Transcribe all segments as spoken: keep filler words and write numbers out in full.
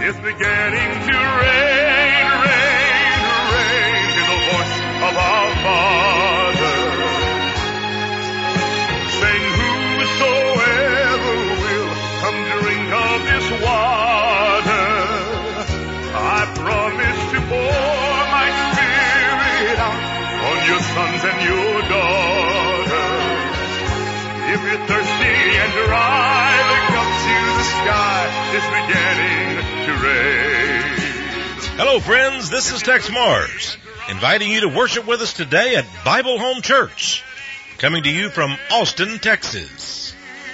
is beginning to reign, reign, reign to the voice of our Father, saying, whosoever will come drink of this water, I promise to pour my Spirit out on your sons and your daughters. If you're thirsty and dry, look up to the sky, it's beginning to rain. Hello friends, this is Tex Mars, inviting you to worship with us today at Bible Home Church, coming to you from Austin, Texas.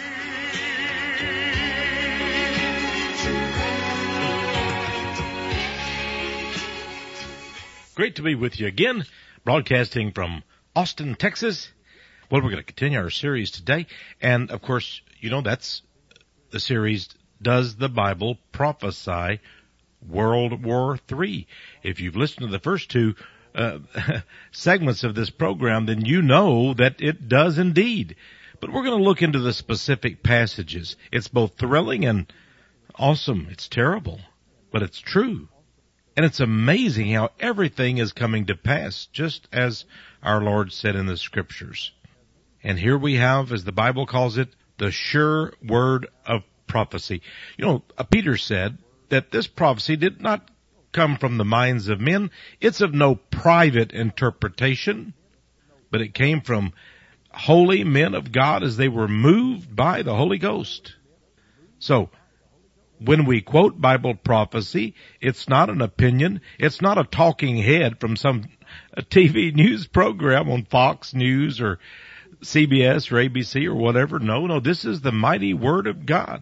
Great to be with you again, broadcasting from Austin, Texas. Well, we're going to continue our series today, and of course, you know, that's the series, Does the Bible Prophesy World War Three? If you've listened to the first two uh, segments of this program, then you know that it does indeed. But we're going to look into the specific passages. It's both thrilling and awesome. It's terrible, but it's true. And it's amazing how everything is coming to pass, just as our Lord said in the Scriptures. And here we have, as the Bible calls it, the sure word of prophecy. You know, Peter said that this prophecy did not come from the minds of men. It's of no private interpretation, but it came from holy men of God as they were moved by the Holy Ghost. So, when we quote Bible prophecy, it's not an opinion. It's not a talking head from some T V news program on Fox News or C B S or A B C or whatever. No, no, this is the mighty Word of God.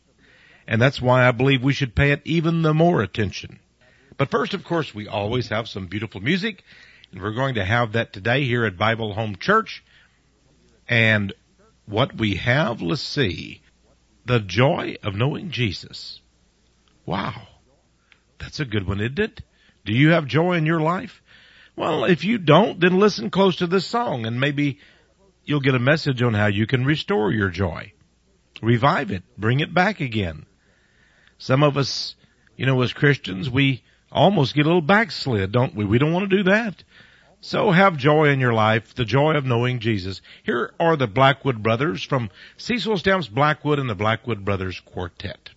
And that's why I believe we should pay it even the more attention. But first, of course, we always have some beautiful music, and we're going to have that today here at Bible Home Church. And what we have, let's see, the joy of knowing Jesus. Wow, that's a good one, isn't it? Do you have joy in your life? Well, if you don't, then listen close to this song, and maybe you'll get a message on how you can restore your joy. Revive it. Bring it back again. Some of us, you know, as Christians, we almost get a little backslid, don't we? We don't want to do that. So have joy in your life, the joy of knowing Jesus. Here are the Blackwood Brothers from Cecil Stamps Blackwood and the Blackwood Brothers Quartet.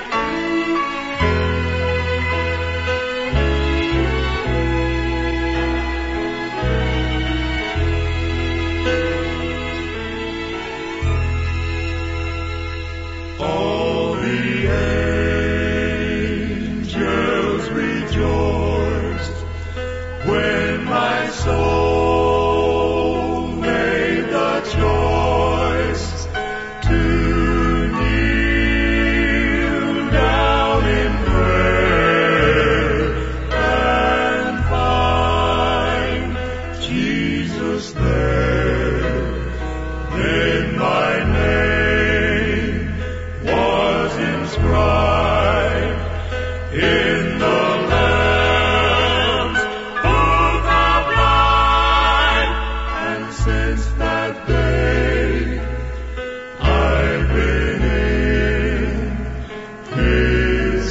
All the angels rejoiced when my soul made the choice to kneel down in prayer and find Jesus there. Then my name was inscribed in the Lamb's book of life, and since that day I've been in His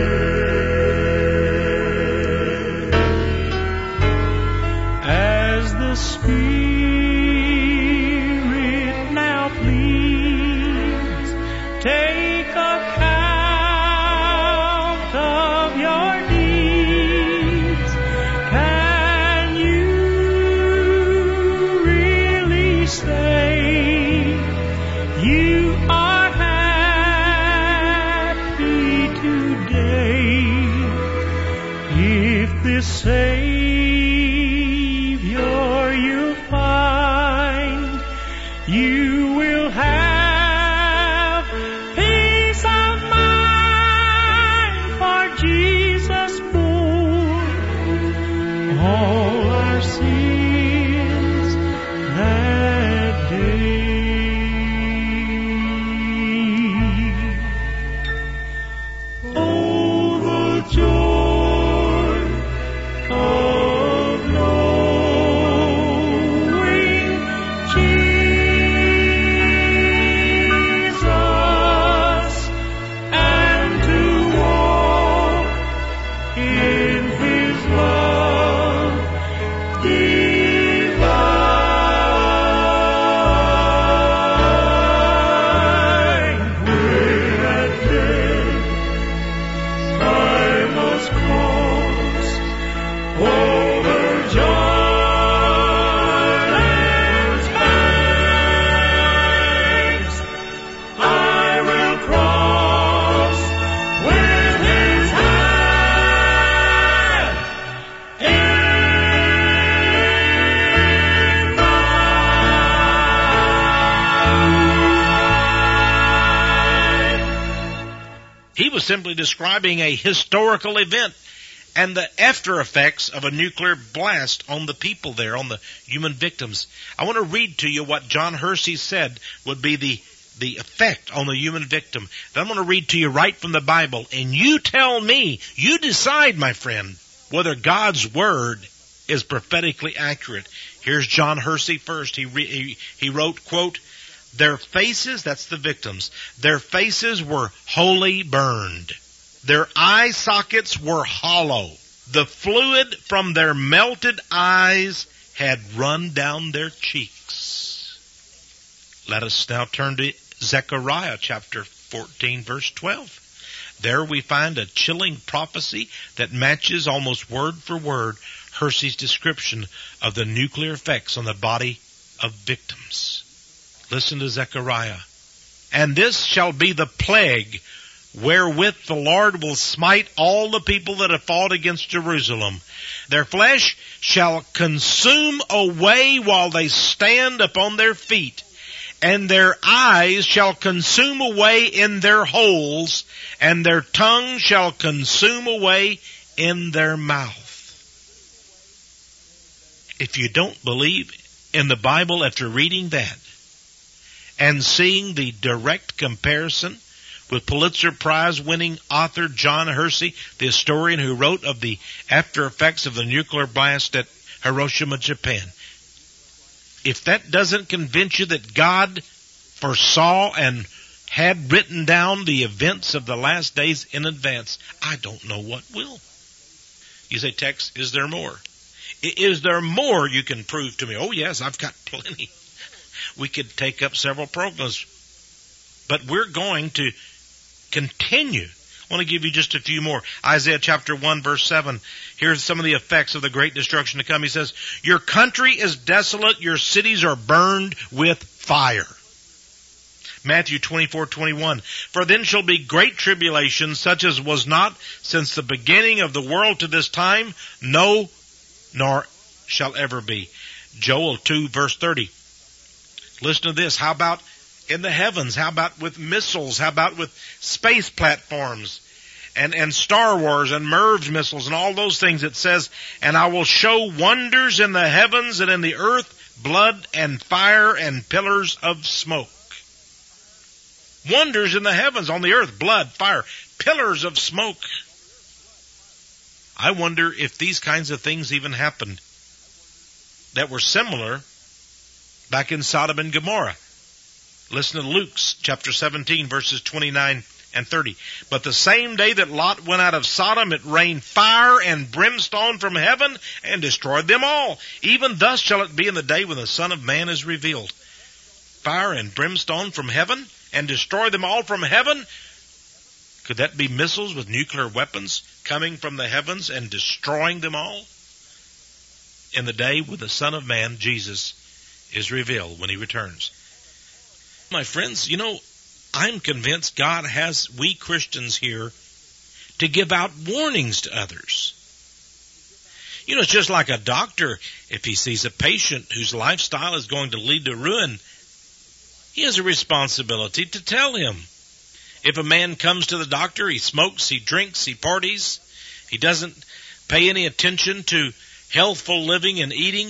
care. As the Spirit now pleads, take account of your needs. Can you really say you are happy today? If this Savior you find, you will have peace of mind, for Jesus bore all our sins that day. Oh, the joy of was simply describing a historical event and the after effects of a nuclear blast on the people there, on the human victims. I want to read to you what John Hersey said would be the, the effect on the human victim. And I'm going to read to you right from the Bible. And you tell me, you decide, my friend, whether God's Word is prophetically accurate. Here's John Hersey first. He, re, he, he wrote, quote, their faces, that's the victims, their faces were wholly burned. Their eye sockets were hollow. The fluid from their melted eyes had run down their cheeks. Let us now turn to Zechariah chapter fourteen, verse twelve. There we find a chilling prophecy that matches almost word for word Hersey's description of the nuclear effects on the body of victims. Listen to Zechariah. And this shall be the plague wherewith the Lord will smite all the people that have fought against Jerusalem. Their flesh shall consume away while they stand upon their feet, and their eyes shall consume away in their holes, and their tongue shall consume away in their mouth. If you don't believe in the Bible after reading that and seeing the direct comparison with Pulitzer Prize winning author John Hersey, the historian who wrote of the after effects of the nuclear blast at Hiroshima, Japan. If that doesn't convince you that God foresaw and had written down the events of the last days in advance, I don't know what will. You say, Tex, is there more? Is there more you can prove to me? Oh yes, I've got plenty. We could take up several programs. But we're going to continue. I want to give you just a few more. Isaiah chapter one, verse seven. Here's some of the effects of the great destruction to come. He says, your country is desolate, your cities are burned with fire. Matthew twenty-four, twenty-one. For then shall be great tribulation, such as was not since the beginning of the world to this time, no, nor shall ever be. Joel two, verse thirty. Listen to this. How about in the heavens? How about with missiles? How about with space platforms and, and Star Wars and Merv missiles and all those things? It says, and I will show wonders in the heavens and in the earth, blood and fire and pillars of smoke. Wonders in the heavens, on the earth, blood, fire, pillars of smoke. I wonder if these kinds of things even happened that were similar back in Sodom and Gomorrah. Listen to Luke chapter seventeen, verses twenty-nine and thirty. But the same day that Lot went out of Sodom, it rained fire and brimstone from heaven and destroyed them all. Even thus shall it be in the day when the Son of Man is revealed. Fire and brimstone from heaven and destroy them all from heaven? Could that be missiles with nuclear weapons coming from the heavens and destroying them all? In the day when the Son of Man, Jesus, is revealed when he returns. My friends, you know, I'm convinced God has we Christians here to give out warnings to others. You know, it's just like a doctor. If he sees a patient whose lifestyle is going to lead to ruin, he has a responsibility to tell him. If a man comes to the doctor, he smokes, he drinks, he parties, he doesn't pay any attention to healthful living and eating,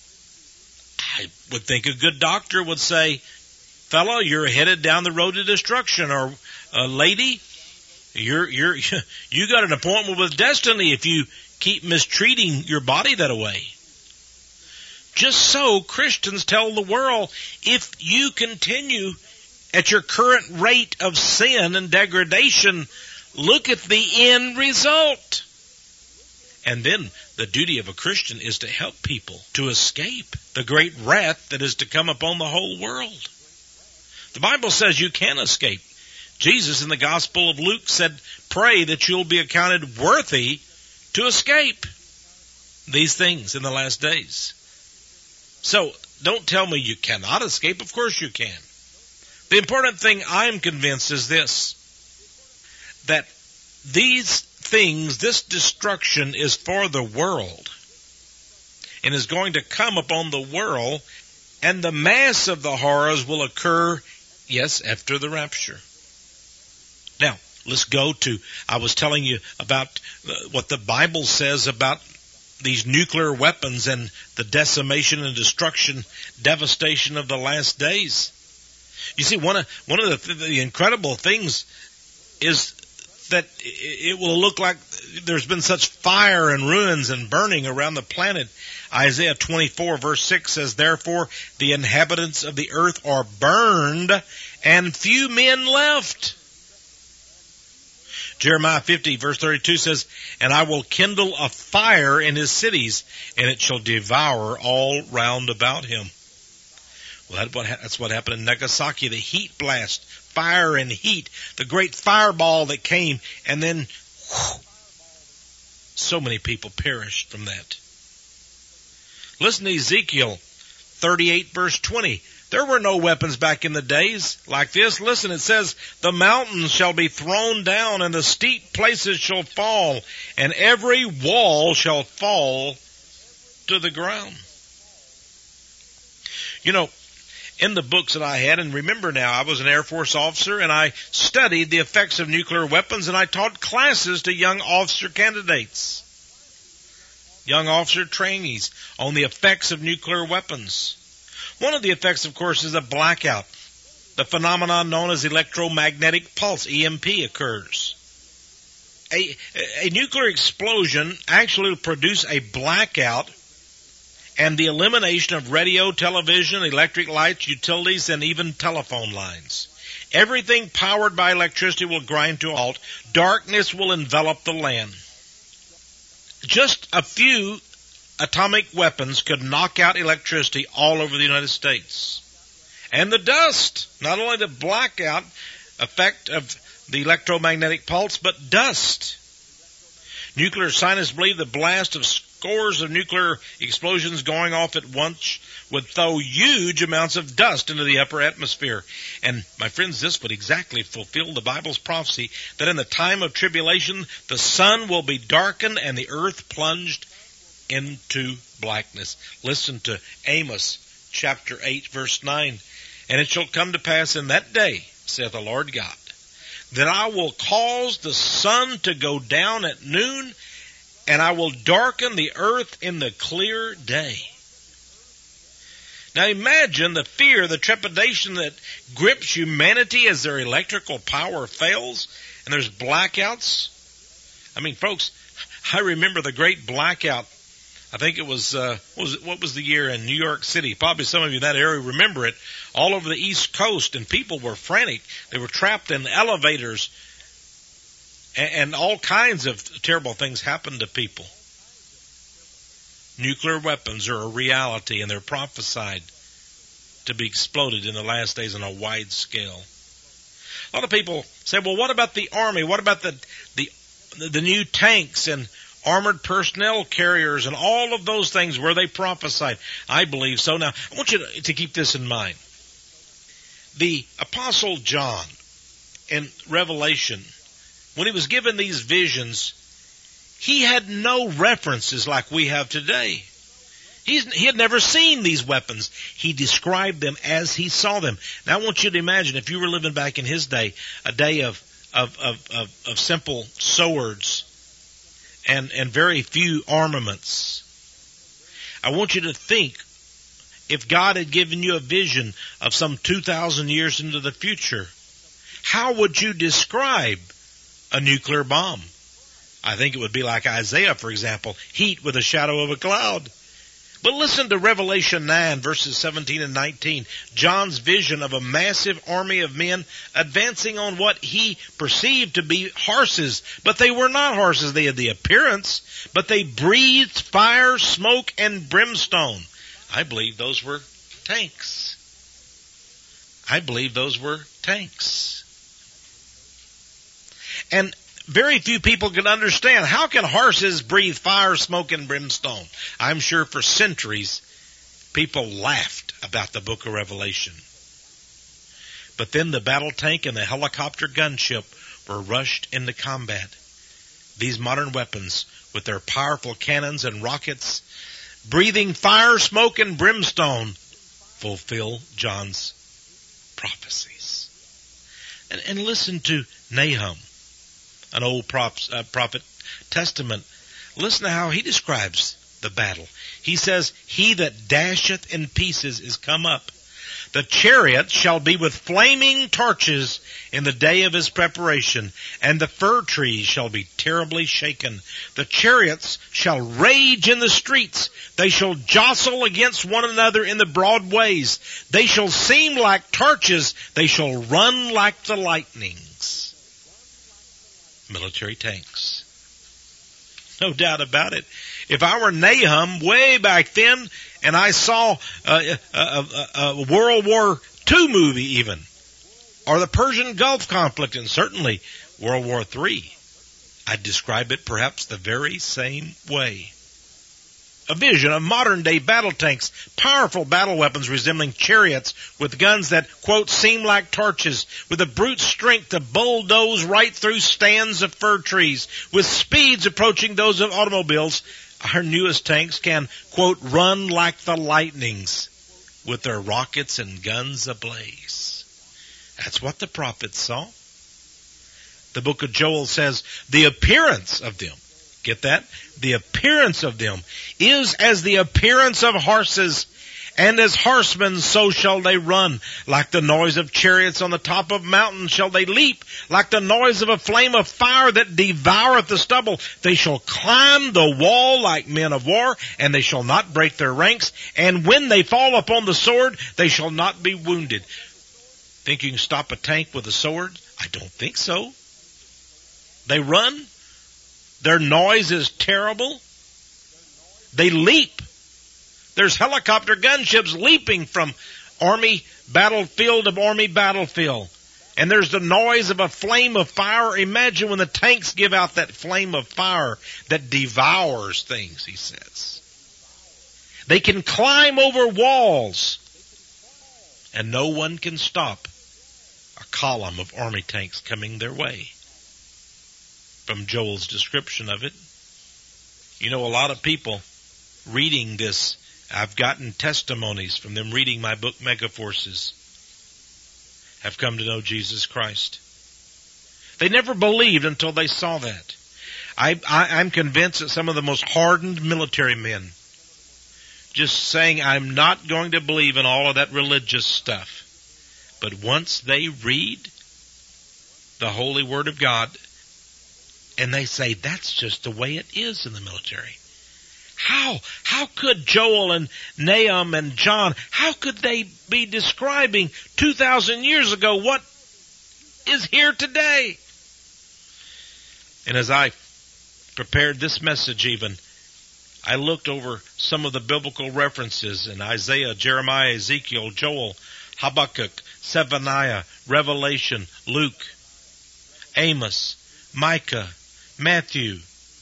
I would think a good doctor would say, fellow, you're headed down the road to destruction, or uh, lady, you're you're you got an appointment with destiny if you keep mistreating your body that way. Just so, Christians tell the world, if you continue at your current rate of sin and degradation, look at the end result. And then the duty of a Christian is to help people to escape the great wrath that is to come upon the whole world. The Bible says you can escape. Jesus in the Gospel of Luke said, pray that you'll be accounted worthy to escape these things in the last days. So, don't tell me you cannot escape. Of course you can. The important thing I'm convinced is this, that these things, this destruction is for the world and is going to come upon the world, and the mass of the horrors will occur, yes, after the rapture. Now, Let's go to, I was telling you about what the Bible says about these nuclear weapons and the decimation and destruction, devastation of the last days. You see, one of, one of the, the incredible things is that it will look like there's been such fire and ruins and burning around the planet. Isaiah twenty-four verse six says, therefore the inhabitants of the earth are burned and few men left. Jeremiah fifty verse thirty-two says, and I will kindle a fire in his cities, and it shall devour all round about him. Well, that's what happened in Nagasaki, the heat blast, fire and heat, the great fireball that came, and then whew, so many people perished from that. Listen to Ezekiel thirty-eight verse twenty. There were no weapons back in the days like this. Listen, it says, the mountains shall be thrown down, and the steep places shall fall, and every wall shall fall to the ground. You know, in the books that I had, and remember now, I was an Air Force officer, and I studied the effects of nuclear weapons, and I taught classes to young officer candidates, young officer trainees, on the effects of nuclear weapons. One of the effects, of course, is a blackout. The phenomenon known as electromagnetic pulse, E M P, occurs. A, a nuclear explosion actually will produce a blackout and the elimination of radio, television, electric lights, utilities, and even telephone lines. Everything powered by electricity will grind to a halt. Darkness will envelop the land. Just a few atomic weapons could knock out electricity all over the United States. And the dust, not only the blackout effect of the electromagnetic pulse, but dust. Nuclear scientists believe the blast of scores of nuclear explosions going off at once would throw huge amounts of dust into the upper atmosphere. And, my friends, this would exactly fulfill the Bible's prophecy that in the time of tribulation, the sun will be darkened and the earth plunged into blackness. Listen to Amos chapter eight verse nine. And it shall come to pass in that day, saith the Lord God, that I will cause the sun to go down at noon, and I will darken the earth in the clear day. Now imagine the fear, the trepidation that grips humanity as their electrical power fails and there's blackouts. I mean, folks, I remember the great blackout. I think it was, uh, what was it, what was the year in New York City? Probably some of you in that area remember it. All over the East Coast, and people were frantic. They were trapped in elevators, and, and all kinds of terrible things happened to people. Nuclear weapons are a reality, and they're prophesied to be exploded in the last days on a wide scale. A lot of people say, well, what about the Army? What about the the, the new tanks and armored personnel carriers and all of those things? Were they prophesied? I believe so. Now, I want you to, to keep this in mind. The Apostle John in Revelation, when he was given these visions, he had no references like we have today. He's, he had never seen these weapons. He described them as he saw them. Now I want you to imagine if you were living back in his day, a day of, of, of, of, of simple swords and, and very few armaments. I want you to think, if God had given you a vision of some two thousand years into the future, how would you describe a nuclear bomb? I think it would be like Isaiah, for example, heat with a shadow of a cloud. But listen to Revelation nine, verses seventeen and nineteen. John's vision of a massive army of men advancing on what he perceived to be horses. But they were not horses. They had the appearance, but they breathed fire, smoke, and brimstone. I believe those were tanks. I believe those were tanks. And very few people can understand, how can horses breathe fire, smoke, and brimstone? I'm sure for centuries people laughed about the book of Revelation. But then the battle tank and the helicopter gunship were rushed into combat. These modern weapons, with their powerful cannons and rockets, breathing fire, smoke, and brimstone, fulfill John's prophecies. And, and listen to Nahum. an old props, uh, prophet testament. Listen to how he describes the battle. He says, he that dasheth in pieces is come up. The chariot shall be with flaming torches in the day of his preparation, and the fir trees shall be terribly shaken. The chariots shall rage in the streets. They shall jostle against one another in the broad ways. They shall seem like torches. They shall run like the lightnings. Military tanks. No doubt about it. If I were Nahum way back then, and I saw a, a, a, a World War Two movie even, or the Persian Gulf conflict, and certainly World War Three, I'd describe it perhaps the very same way. A vision of modern-day battle tanks, powerful battle weapons resembling chariots with guns that, quote, seem like torches, with a brute strength to bulldoze right through stands of fir trees, with speeds approaching those of automobiles. Our newest tanks can, quote, run like the lightnings with their rockets and guns ablaze. That's what the prophets saw. The book of Joel says, the appearance of them, get that? The appearance of them is as the appearance of horses, and as horsemen so shall they run. Like the noise of chariots on the top of mountains shall they leap. Like the noise of a flame of fire that devoureth the stubble. They shall climb the wall like men of war, and they shall not break their ranks. And when they fall upon the sword, they shall not be wounded. Think you can stop a tank with a sword? I don't think so. They run. Their noise is terrible. They leap. There's helicopter gunships leaping from army battlefield to army battlefield. And there's the noise of a flame of fire. Imagine when the tanks give out that flame of fire that devours things, he says. They can climb over walls, and no one can stop a column of army tanks coming their way. From Joel's description of it. You know, a lot of people reading this, I've gotten testimonies from them reading my book, Megaforces, have come to know Jesus Christ. They never believed until they saw that. I, I, I'm convinced that some of the most hardened military men just saying, I'm not going to believe in all of that religious stuff. But once they read the Holy Word of God, and they say, that's just the way it is in the military. How? How could Joel and Nahum and John, how could they be describing two thousand years ago what is here today? And as I prepared this message even, I looked over some of the biblical references in Isaiah, Jeremiah, Ezekiel, Joel, Habakkuk, Zephaniah, Revelation, Luke, Amos, Micah, Matthew.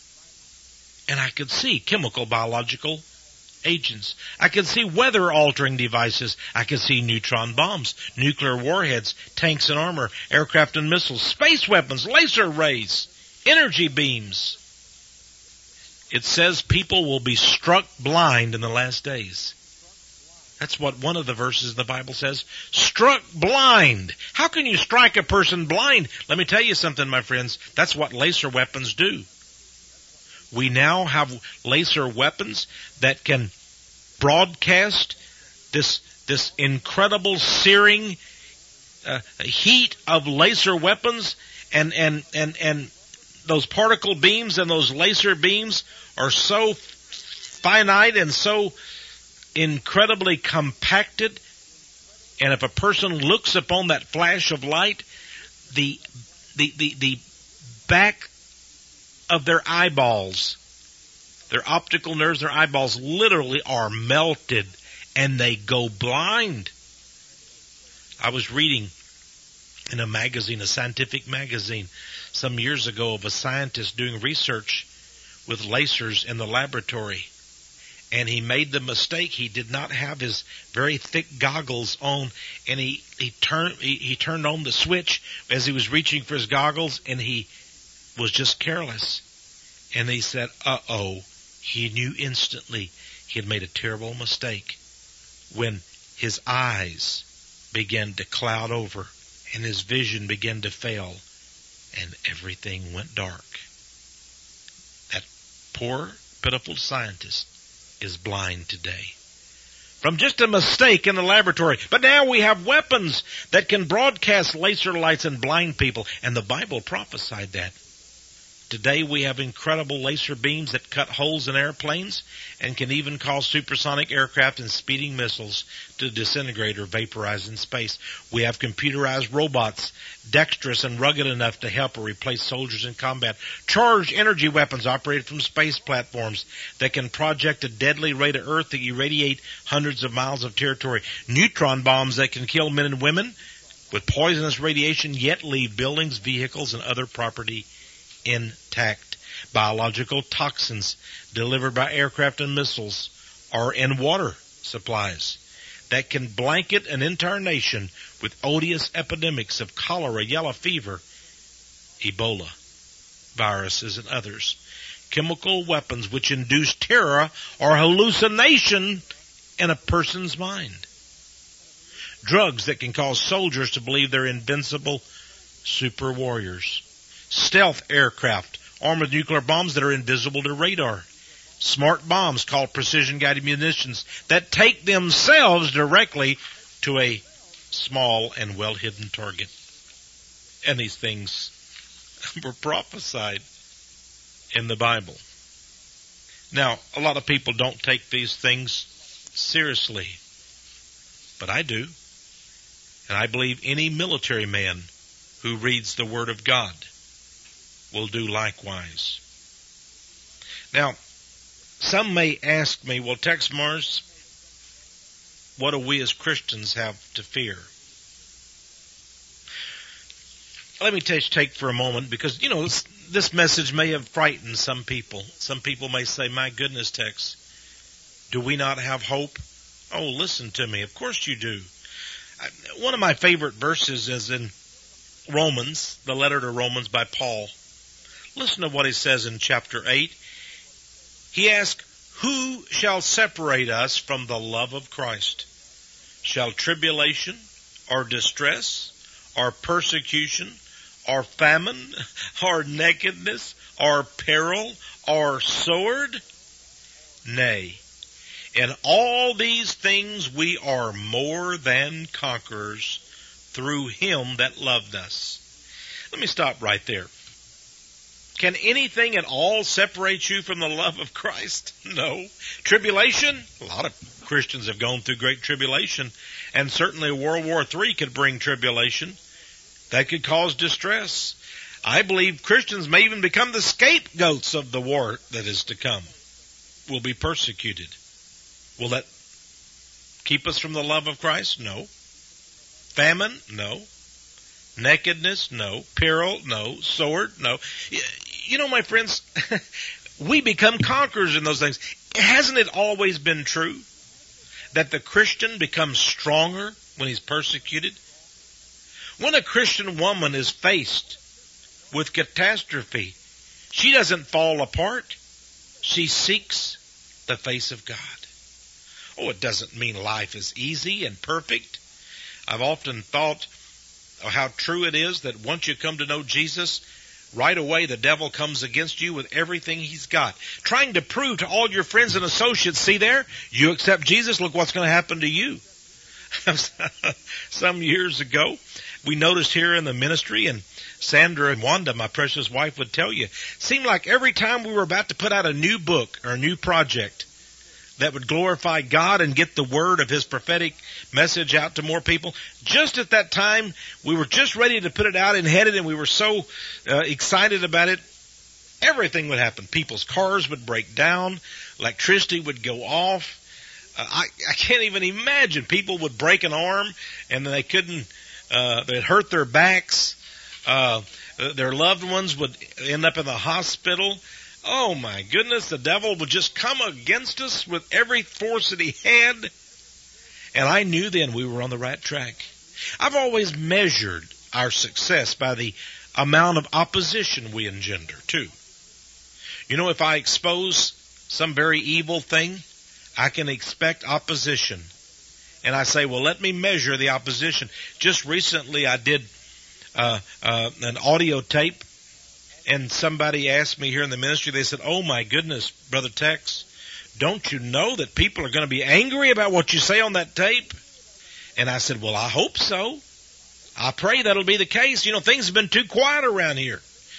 And I could see chemical biological agents. I could see weather-altering devices. I could see neutron bombs, nuclear warheads, tanks and armor, aircraft and missiles, space weapons, laser rays, energy beams. It says people will be struck blind in the last days. That's what one of the verses in the Bible says. Struck blind. How can you strike a person blind? Let me tell you something, my friends. That's what laser weapons do. We now have laser weapons that can broadcast this, this incredible searing uh, heat of laser weapons, and, and, and, and those particle beams and those laser beams are so finite and so incredibly compacted, and if a person looks upon that flash of light, the the the, the back of their eyeballs, their optical nerves, their eyeballs literally are melted, and they go blind. I was reading in a magazine, a scientific magazine, some years ago of a scientist doing research with lasers in the laboratory. And he made the mistake. He did not have his very thick goggles on, and he he turned he, he turned on the switch as he was reaching for his goggles, and he was just careless. And he said, "Uh-oh." He knew instantly he had made a terrible mistake when his eyes began to cloud over and his vision began to fail. and everything went dark. That poor, pitiful scientist is blind today from just a mistake in the laboratory. But now we have weapons that can broadcast laser lights and blind people, and the Bible prophesied that. Today we have incredible laser beams that cut holes in airplanes and can even cause supersonic aircraft and speeding missiles to disintegrate or vaporize in space. We have computerized robots, dexterous and rugged enough to help or replace soldiers in combat. Charged energy weapons operated from space platforms that can project a deadly ray to Earth to irradiate hundreds of miles of territory. Neutron bombs that can kill men and women with poisonous radiation, yet leave buildings, vehicles, and other property intact. Biological toxins delivered by aircraft and missiles are in water supplies that can blanket an entire nation with odious epidemics of cholera, yellow fever, Ebola viruses, and others. Chemical weapons which induce terror or hallucination in a person's mind. Drugs that can cause soldiers to believe they're invincible super warriors. Stealth aircraft armed with nuclear bombs that are invisible to radar. Smart bombs called precision-guided munitions that take themselves directly to a small and well-hidden target. And these things were prophesied in the Bible. Now, a lot of people don't take these things seriously, but I do. And I believe any military man who reads the Word of God will do likewise. Now, some may ask me, well, Tex Mars, what do we as Christians have to fear? Let me just take for a moment, because, you know, this, this message may have frightened some people. Some people may say, my goodness, Tex, do we not have hope? Oh, listen to me. Of course you do. One of my favorite verses is in Romans, the letter to Romans by Paul. Listen to what he says in chapter eight. He asks, who shall separate us from the love of Christ? Shall tribulation, or distress, or persecution, or famine, or nakedness, or peril, or sword? Nay, in all these things we are more than conquerors through him that loved us. Let me stop right there. Can anything at all separate you from the love of Christ? No. Tribulation? A lot of Christians have gone through great tribulation, and certainly World War Three could bring tribulation. That could cause distress. I believe Christians may even become the scapegoats of the war that is to come. Will be persecuted. Will that keep us from the love of Christ? No. Famine? No. Nakedness? No. Peril? No. Sword? No. You know, my friends, we become conquerors in those things. Hasn't it always been true that the Christian becomes stronger when he's persecuted? When a Christian woman is faced with catastrophe, she doesn't fall apart. She seeks the face of God. Oh, it doesn't mean life is easy and perfect. I've often thought of how true it is that once you come to know Jesus, right away the devil comes against you with everything he's got, trying to prove to all your friends and associates, see there, you accept Jesus, look what's going to happen to you. Some years ago, we noticed here in the ministry, and Sandra and Wanda, my precious wife, would tell you, seemed like every time we were about to put out a new book or a new project that would glorify God and get the word of his prophetic message out to more people, just at that time, we were just ready to put it out and headed, and we were so uh, excited about it, everything would happen. People's cars would break down, electricity would go off. Uh, I, I can't even imagine. People would break an arm, and then they couldn't, uh, they'd hurt their backs. Uh, their loved ones would end up in the hospital. Oh my goodness, the devil would just come against us with every force that he had. And I knew then we were on the right track. I've always measured our success by the amount of opposition we engender, too. You know, if I expose some very evil thing, I can expect opposition. And I say, well, let me measure the opposition. Just recently I did uh, uh, an audio tape, and somebody asked me here in the ministry, they said, oh my goodness, Brother Tex, don't you know that people are going to be angry about what you say on that tape? And I said, well, I hope so. I pray that'll be the case. You know, things have been too quiet around here.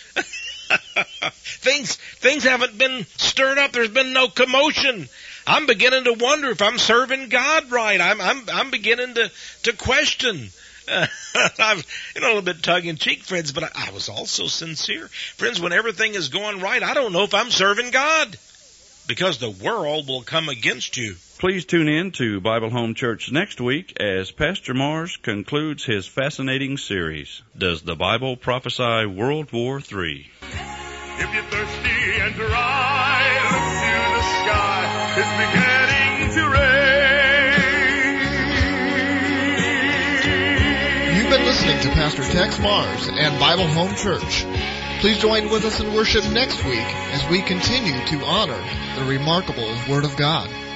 things, things haven't been stirred up. There's been no commotion. I'm beginning to wonder if I'm serving God right. I'm, I'm, I'm beginning to, to question. Uh, I'm, you know, a little bit tongue in cheek, friends, but I, I was also sincere. Friends, when everything is going right, I don't know if I'm serving God, because the world will come against you. Please tune in to Bible Home Church next week as Pastor Mars concludes his fascinating series, Does the Bible Prophesy World War Three? If you're thirsty and dry, look to the sky. It's beginning to rain. You've been listening to Pastor Tex Mars and Bible Home Church. Please join with us in worship next week as we continue to honor the remarkable Word of God.